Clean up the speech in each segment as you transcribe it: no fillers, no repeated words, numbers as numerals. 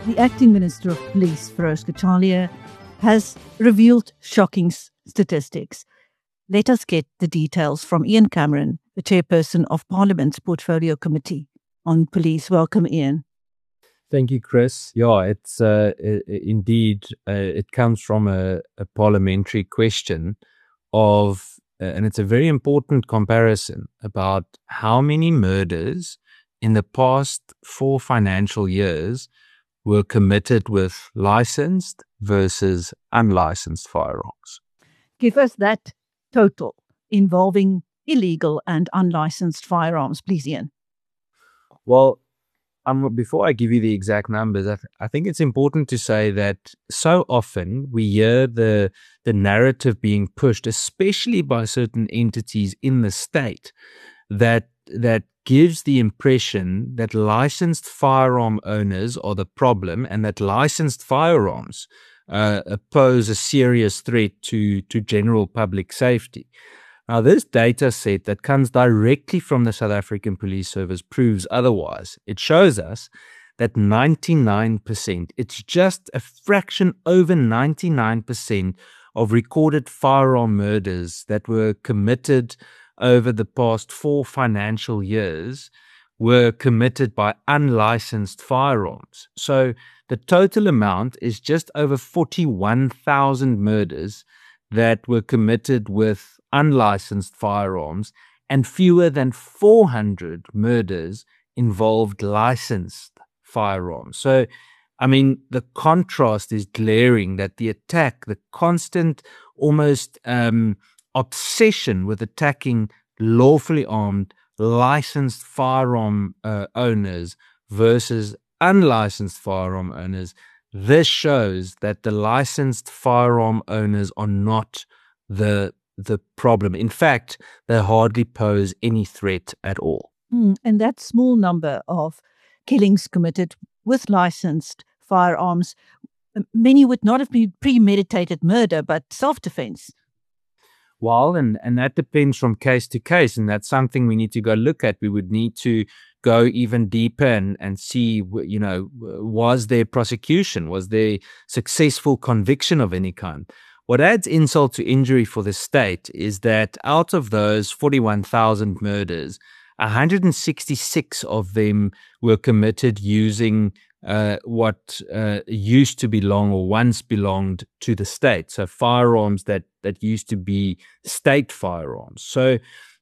The Acting Minister of Police, Feroz Kachalia, has revealed shocking statistics. Let us get the details from Ian Cameron, the chairperson of Parliament's Portfolio Committee on Police. Welcome, Ian. Thank you, Chris. Yeah, it's indeed, it comes from a parliamentary question of, and it's a very important comparison about how many murders in the past 4 financial years were committed with licensed versus unlicensed firearms. Give us that total involving illegal and unlicensed firearms, please, Ian. Well, before I give you the exact numbers, I think it's important to say that so often we hear the narrative being pushed, especially by certain entities in the state, that gives the impression that licensed firearm owners are the problem and that licensed firearms pose a serious threat to general public safety. Now, this data set that comes directly from the South African Police Service proves otherwise. It shows us that 99%, it's just a fraction over 99% of recorded firearm murders that were committed over the past 4 financial years were committed by unlicensed firearms. So the total amount is just over 41,000 murders that were committed with unlicensed firearms, and fewer than 400 murders involved licensed firearms. So, I mean, the contrast is glaring, that the attack, the constant, almost obsession with attacking lawfully armed, licensed firearm owners versus unlicensed firearm owners, this shows that the licensed firearm owners are not the problem. In fact, they hardly pose any threat at all. And that small number of killings committed with licensed firearms, many would not have been premeditated murder, but self-defense. Well, and that depends from case to case, and that's something we need to go look at. We would need to go even deeper and see, was there prosecution? Was there successful conviction of any kind? What adds insult to injury for the state is that out of those 41,000 murders, 166 of them were committed using what used to belong or once belonged to the state. So firearms that used to be state firearms. So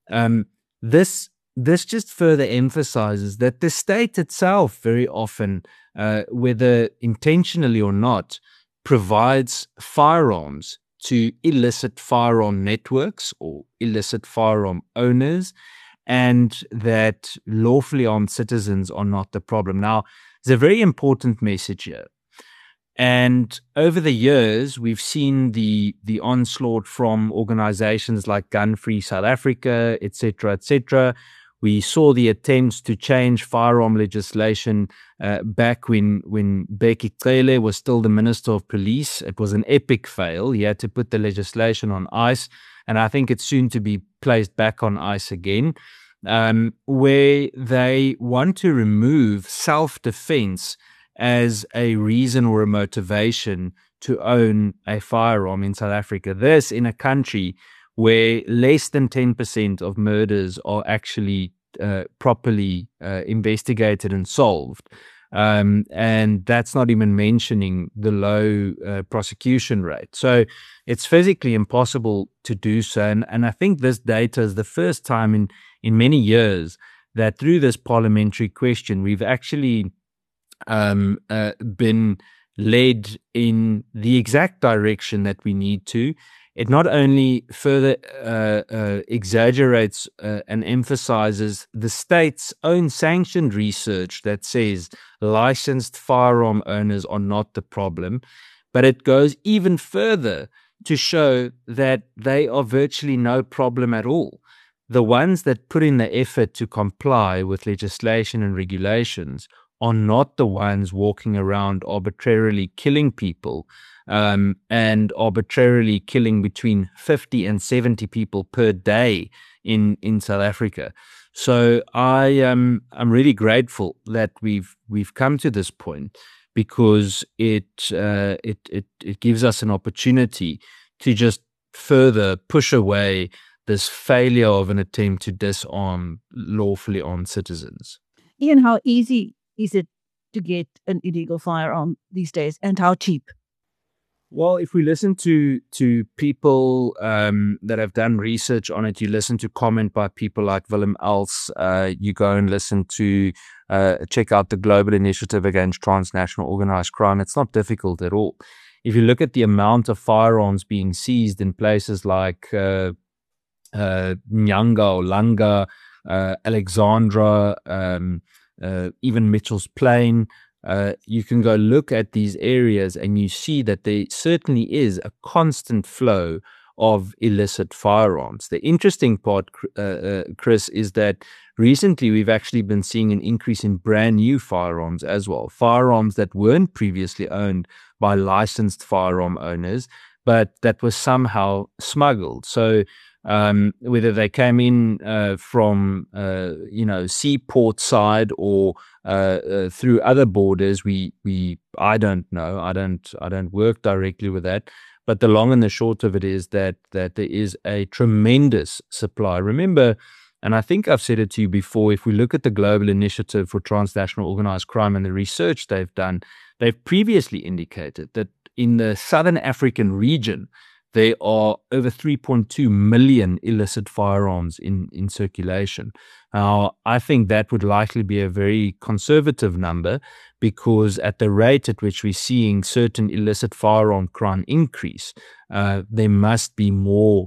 this just further emphasizes that the state itself very often, whether intentionally or not, provides firearms to illicit firearm networks or illicit firearm owners, and that lawfully armed citizens are not the problem. Now, there's a very important message here. And over the years, we've seen the onslaught from organizations like Gun Free South Africa, etc., etc. We saw the attempts to change firearm legislation back when Bheki Cele was still the Minister of Police. It was an epic fail. He had to put the legislation on ice, and I think it's soon to be placed back on ice again, where they want to remove self-defense as a reason or a motivation to own a firearm in South Africa. This in a country where less than 10% of murders are actually properly investigated and solved. And that's not even mentioning the low prosecution rate. So it's physically impossible to do so. And I think this data is the first time in many years that through this parliamentary question, we've actually been led in the exact direction that we need to. It not only further exaggerates and emphasizes the state's own sanctioned research that says licensed firearm owners are not the problem, but it goes even further to show that they are virtually no problem at all. The ones that put in the effort to comply with legislation and regulations are not the ones walking around arbitrarily killing people and arbitrarily killing between 50 and 70 people per day in South Africa. So I'm really grateful that we've come to this point, because it gives us an opportunity to just further push away this failure of an attempt to disarm lawfully armed citizens. Ian, how easy is it to get an illegal firearm these days, and how cheap? Well, if we listen to people that have done research on it, you listen to comment by people like Willem Els, you go and listen to check out the Global Initiative Against Transnational Organized Crime. It's not difficult at all. If you look at the amount of firearms being seized in places like Nyanga or Langa, Alexandra, even Mitchell's Plain, you can go look at these areas and you see that there certainly is a constant flow of illicit firearms. The interesting part, Chris, is that recently we've actually been seeing an increase in brand new firearms as well. Firearms that weren't previously owned by licensed firearm owners, but that was somehow smuggled. So whether they came in from seaport side or through other borders, I don't know. I don't work directly with that. But the long and the short of it is that there is a tremendous supply. Remember, and I think I've said it to you before, if we look at the Global Initiative for Transnational Organized Crime and the research they've done, they've previously indicated that in the Southern African region, there are over 3.2 million illicit firearms in circulation. Now, I think that would likely be a very conservative number, because at the rate at which we're seeing certain illicit firearm crime increase, there must be more,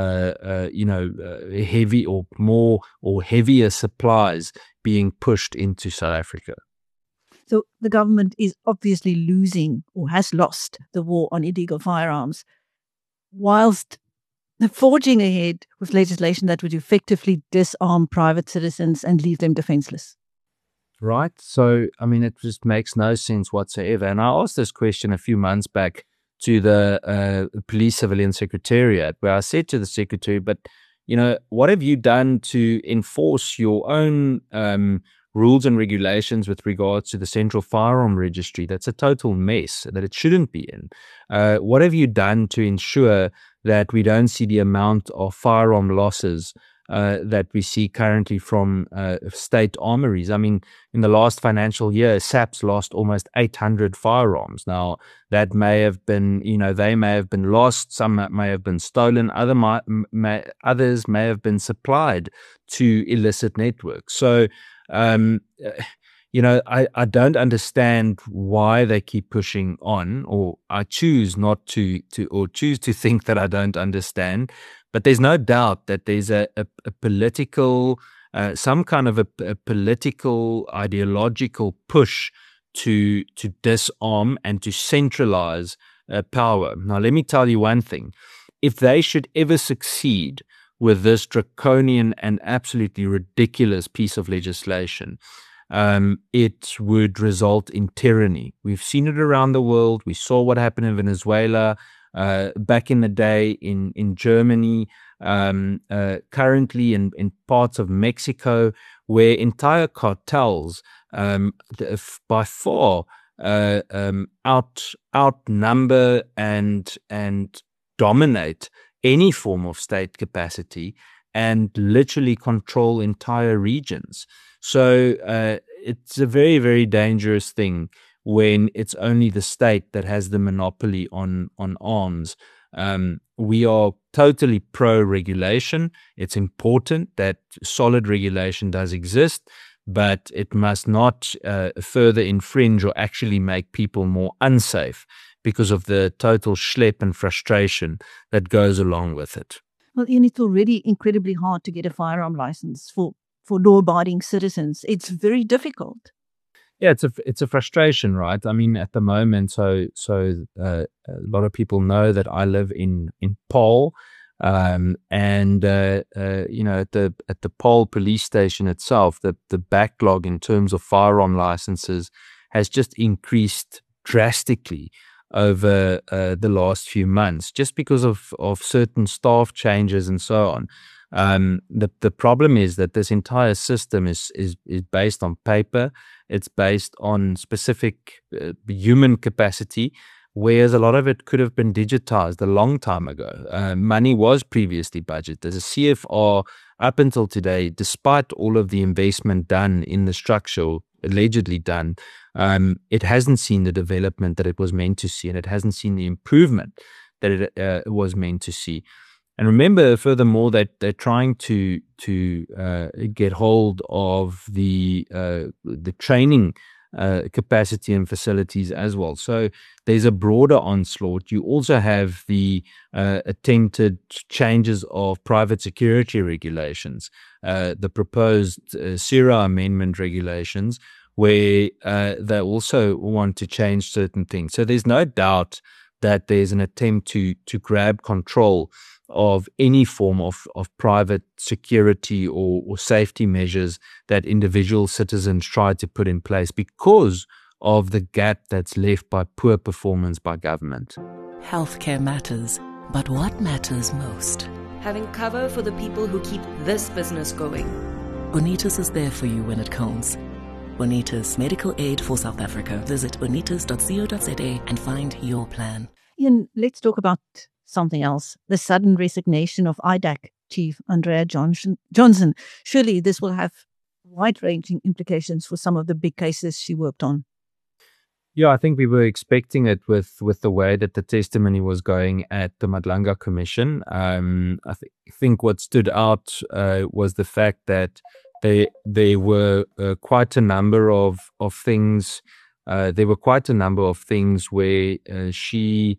heavy or more or heavier supplies being pushed into South Africa. So the government is obviously losing, or has lost, the war on illegal firearms, whilst forging ahead with legislation that would effectively disarm private citizens and leave them defenseless. Right. So, I mean, it just makes no sense whatsoever. And I asked this question a few months back to the Police Civilian Secretariat, where I said to the secretary, but, what have you done to enforce your own rules and regulations with regards to the Central Firearm Registry? That's a total mess that it shouldn't be in. What have you done to ensure that we don't see the amount of firearm losses that we see currently from state armories? I mean, in the last financial year, SAPS lost almost 800 firearms. Now, that may have been, they may have been lost, some may have been stolen, others may have been supplied to illicit networks. So, I don't understand why they keep pushing on, or I choose not to choose to think that I don't understand. But there's no doubt that there's a political, some kind of a political ideological push to disarm and to centralize power. Now, let me tell you one thing. If they should ever succeed with this draconian and absolutely ridiculous piece of legislation, it would result in tyranny. We've seen it around the world. We saw what happened in Venezuela, back in the day in Germany, currently in parts of Mexico, where entire cartels by far outnumber and dominate any form of state capacity and literally control entire regions. So it's a very, very dangerous thing when it's only the state that has the monopoly on arms. We are totally pro-regulation. It's important that solid regulation does exist, but it must not further infringe or actually make people more unsafe because of the total schlep and frustration that goes along with it. Well, Ian, it's already incredibly hard to get a firearm license for law-abiding citizens. It's very difficult. Yeah, it's a frustration, right? I mean, at the moment, so a lot of people know that I live in Paarl, and at the Paarl police station itself, the backlog in terms of firearm licenses has just increased drastically over the last few months, just because of certain staff changes and so on. The problem is that this entire system is based on paper. It's based on specific human capacity, whereas a lot of it could have been digitized a long time ago. Money was previously budgeted. There's a CFR up until today, despite all of the investment done in the structure, allegedly done, it hasn't seen the development that it was meant to see, and it hasn't seen the improvement that it was meant to see. And remember, furthermore, that they're trying to get hold of the training capacity and facilities as well. So there's a broader onslaught. You also have the attempted changes of private security regulations, the proposed SIRA amendment regulations, where they also want to change certain things. So there's no doubt that there's an attempt to grab control of any form of private security or safety measures that individual citizens try to put in place because of the gap that's left by poor performance by government. Healthcare matters, but what matters most? Having cover for the people who keep this business going. Bonitas is there for you when it counts. Bonitas, medical aid for South Africa. Visit bonitas.co.za and find your plan. Ian, let's talk about something else. The sudden resignation of IDAC Chief Andrea Johnson. Surely this will have wide-ranging implications for some of the big cases she worked on. Yeah, I think we were expecting it with the way that the testimony was going at the Madlanga Commission. I think what stood out was the fact that there were quite a number of things. There were quite a number of things where she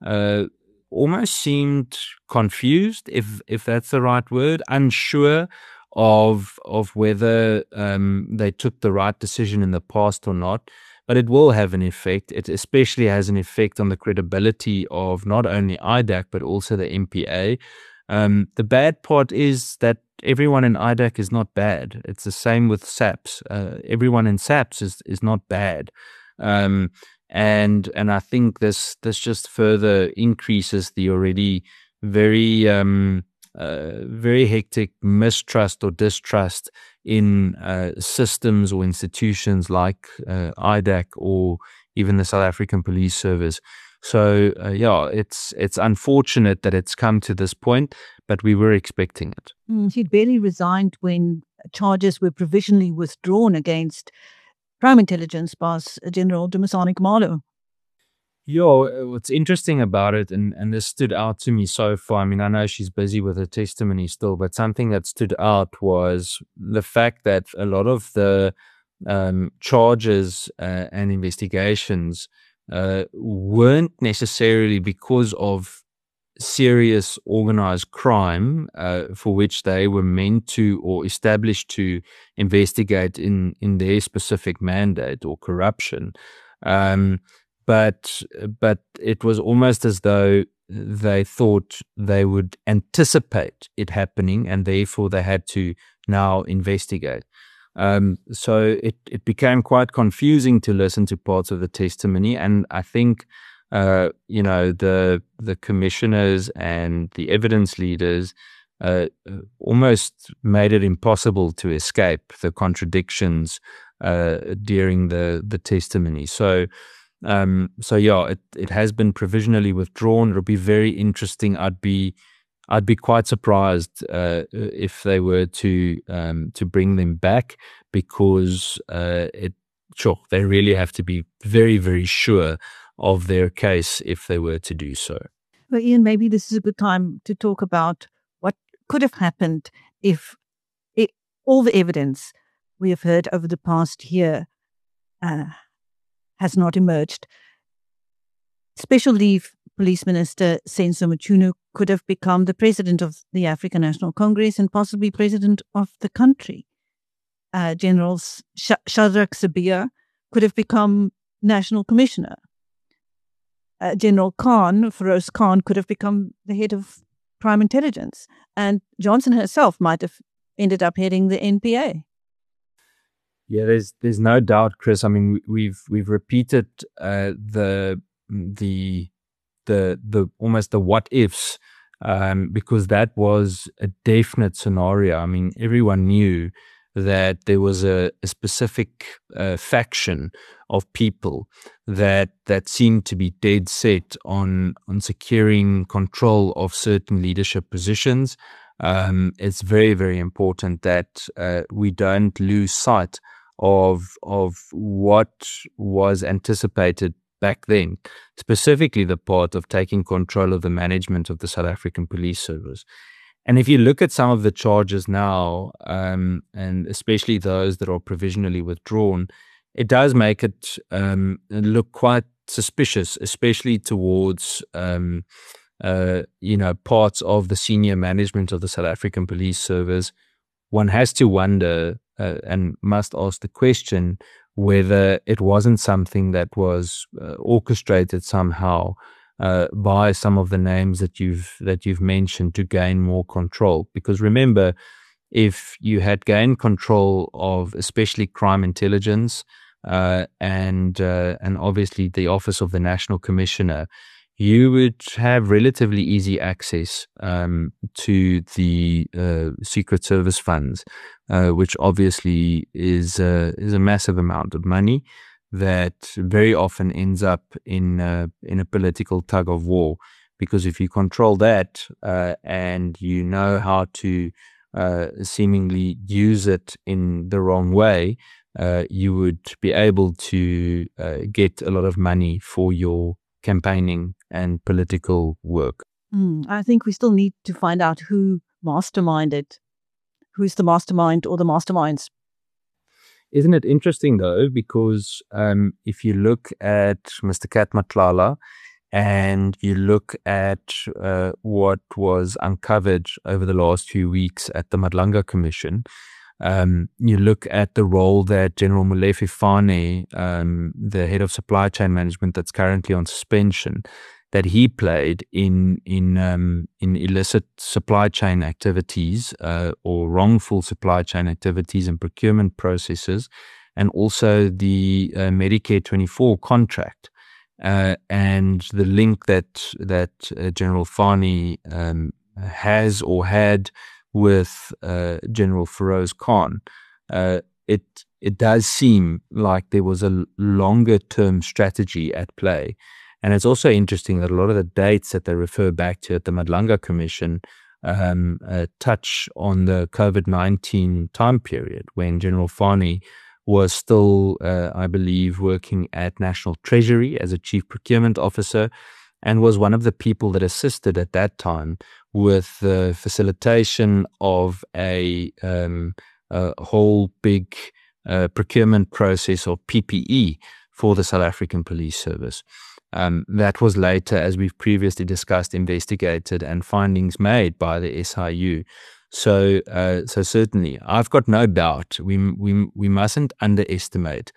almost seemed confused, if that's the right word, unsure of whether they took the right decision in the past or not. But it will have an effect. It especially has an effect on the credibility of not only IDAC, but also the MPA. The bad part is that everyone in IDAC is not bad. It's the same with SAPS. Everyone in SAPS is not bad. And I think this just further increases the already very hectic mistrust or distrust in systems or institutions like IDAC or even the South African Police Service. So it's unfortunate that it's come to this point, but we were expecting it. She'd barely resigned when charges were provisionally withdrawn against Crime Intelligence boss General Dumisani Khumalo. What's interesting about it, and this stood out to me so far, I mean, I know she's busy with her testimony still, but something that stood out was the fact that a lot of the charges and investigations weren't necessarily because of serious organized crime for which they were meant to or established to investigate in their specific mandate or corruption. But it was almost as though they thought they would anticipate it happening and therefore they had to now investigate. So it became quite confusing to listen to parts of the testimony. And I think, the commissioners and the evidence leaders almost made it impossible to escape the contradictions during the testimony. So it has been provisionally withdrawn. It'll be very interesting. I'd be quite surprised if they were to bring them back, because they really have to be very, very sure of their case if they were to do so. Well, Ian, maybe this is a good time to talk about what could have happened if all the evidence we have heard over the past year has not emerged. Special Leave Police Minister Senzo Mchunu could have become the president of the African National Congress and possibly president of the country. General Shadrack Sibiya could have become national commissioner. General Khan, Feroz Khan, could have become the head of Crime Intelligence. And Johnson herself might have ended up heading the NPA. Yeah, there's no doubt, Chris. I mean, we've repeated the almost the what ifs because that was a definite scenario. I mean, everyone knew that there was a specific faction of people that seemed to be dead set on securing control of certain leadership positions. It's very, very important that we don't lose sight of what was anticipated back then, specifically the part of taking control of the management of the South African Police Service. And if you look at some of the charges now, and especially those that are provisionally withdrawn, it does make it look quite suspicious, especially towards parts of the senior management of the South African Police Service. One has to wonder and must ask the question whether it wasn't something that was orchestrated somehow by some of the names that you've mentioned to gain more control. Because remember, if you had gained control of especially crime intelligence and obviously the Office of the National Commissioner, you would have relatively easy access to the Secret Service funds, which obviously is a massive amount of money that very often ends up in a political tug of war. Because if you control that and you know how to seemingly use it in the wrong way, you would be able to get a lot of money for your campaigning and political work. I think we still need to find out who masterminded, who's the mastermind or the masterminds. Isn't it interesting though? Because if you look at Mr. Kat Matlala and you look at what was uncovered over the last few weeks at the Madlanga Commission, you look at the role that General Molefe Fane, the head of supply chain management that's currently on suspension, that he played in illicit supply chain activities or wrongful supply chain activities and procurement processes, and also the Medicare 24 contract, and the link that General Fani has or had with General Feroz Khan. It does seem like there was a longer term strategy at play. And it's also interesting that a lot of the dates that they refer back to at the Madlanga Commission touch on the COVID-19 time period when General Fani was still, I believe, working at National Treasury as a chief procurement officer, and was one of the people that assisted at that time with the facilitation of a whole big procurement process of PPE for the South African Police Service. That was later, as we've previously discussed, investigated and findings made by the SIU. So certainly, I've got no doubt we mustn't underestimate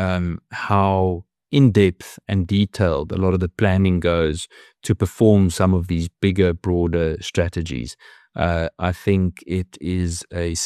how in-depth and detailed a lot of the planning goes to perform some of these bigger, broader strategies. I think it is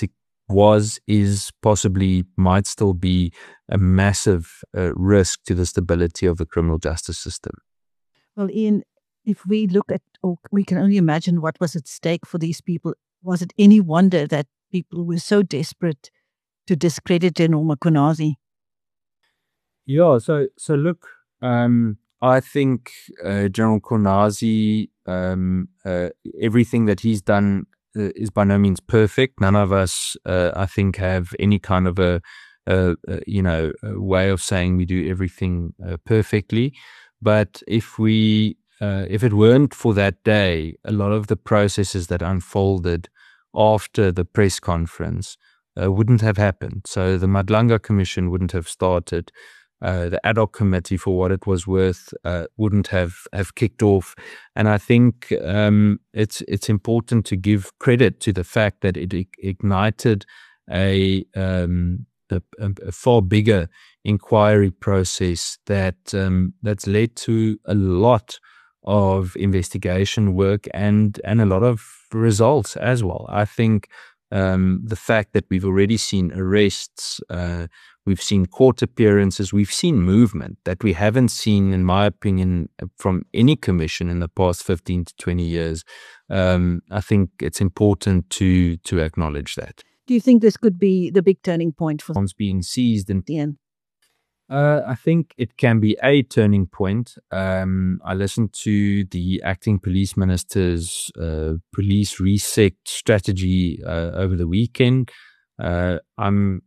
possibly might still be a massive risk to the stability of the criminal justice system. Well, Ian, if we look at, or we can only imagine what was at stake for these people, was it any wonder that people were so desperate to discredit General Mkhwanazi? Yeah, so look, I think General Mkhwanazi, everything that he's done is by no means perfect. None of us, I think, have any kind of a way of saying we do everything perfectly. But if it weren't for that day, a lot of the processes that unfolded after the press conference wouldn't have happened. So the Madlanga Commission wouldn't have started. The ad hoc committee, for what it was worth, wouldn't have kicked off. And I think it's important to give credit to the fact that it ignited a far bigger inquiry process that's led to a lot of investigation work and a lot of results as well. I think the fact that we've already seen arrests, we've seen court appearances, we've seen movement that we haven't seen, in my opinion, from any commission in the past 15 to 20 years. I think it's important to acknowledge that. Do you think this could be the big turning point for Bonds being seized and Ian? I think it can be a turning point. I listened to the acting police minister's police reset strategy over the weekend. I'm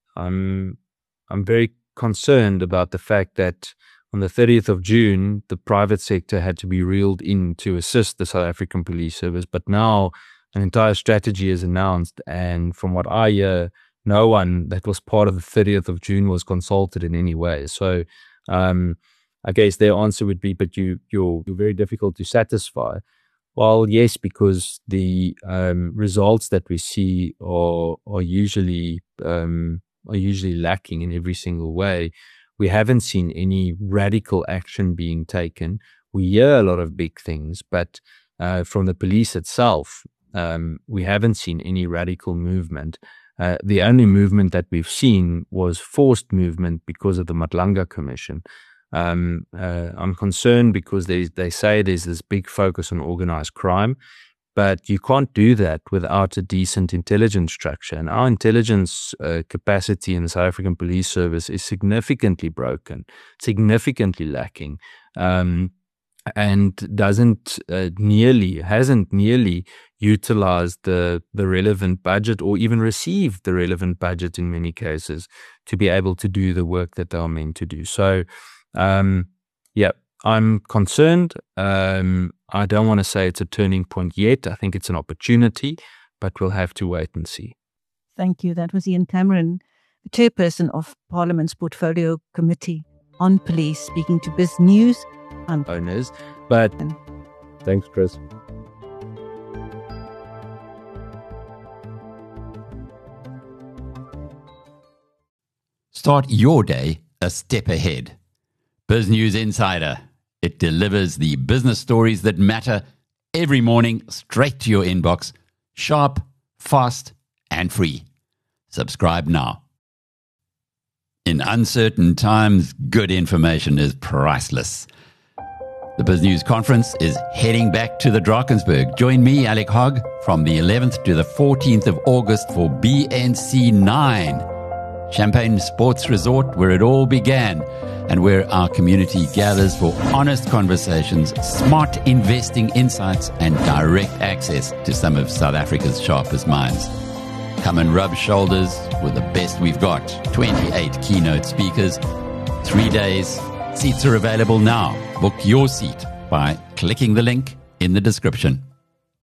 very concerned about the fact that on the 30th of June, the private sector had to be reeled in to assist the South African Police Service, but now an entire strategy is announced, and from what I hear, no one that was part of the 30th of June was consulted in any way. So I guess their answer would be, but you're very difficult to satisfy. Well, yes, because the results that we see are usually lacking in every single way. We haven't seen any radical action being taken. We hear a lot of big things, but from the police itself, we haven't seen any radical movement. The only movement that we've seen was forced movement because of the Matlanga Commission. I'm concerned because they say there's this big focus on organized crime, but you can't do that without a decent intelligence structure. And our intelligence capacity in the South African Police Service is significantly broken, significantly lacking, and hasn't nearly utilized the relevant budget, or even received the relevant budget in many cases, to be able to do the work that they are meant to do. So, I'm concerned. I don't want to say it's a turning point yet. I think it's an opportunity, but we'll have to wait and see. Thank you. That was Ian Cameron, the chairperson of Parliament's Portfolio Committee on Police, speaking to Biz News. Owners, but thanks, Chris. Start your day a step ahead. Biz News Insider. It delivers the business stories that matter every morning straight to your inbox. Sharp, fast, and free. Subscribe now. In uncertain times, good information is priceless. The Biz News Conference is heading back to the Drakensberg. Join me, Alec Hogg, from the 11th to the 14th of August for BNC 9. Champagne Sports Resort, where it all began, and where our community gathers for honest conversations, smart investing insights, and direct access to some of South Africa's sharpest minds. Come and rub shoulders with the best we've got. 28 keynote speakers, 3 days. Seats are available now. Book your seat by clicking the link in the description.